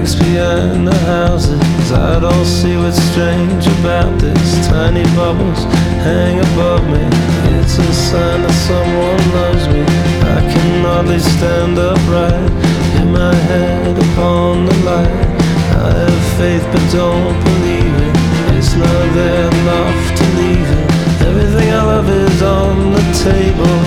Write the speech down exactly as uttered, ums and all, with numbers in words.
lakes behind the houses. I don't see what's strange about this. Tiny bubbles hang above me. It's a sign that someone loves me. I can hardly stand upright, hit my head upon the light. I have faith but don't believe it. It's not there enough to leave it. Everything I love is on the table.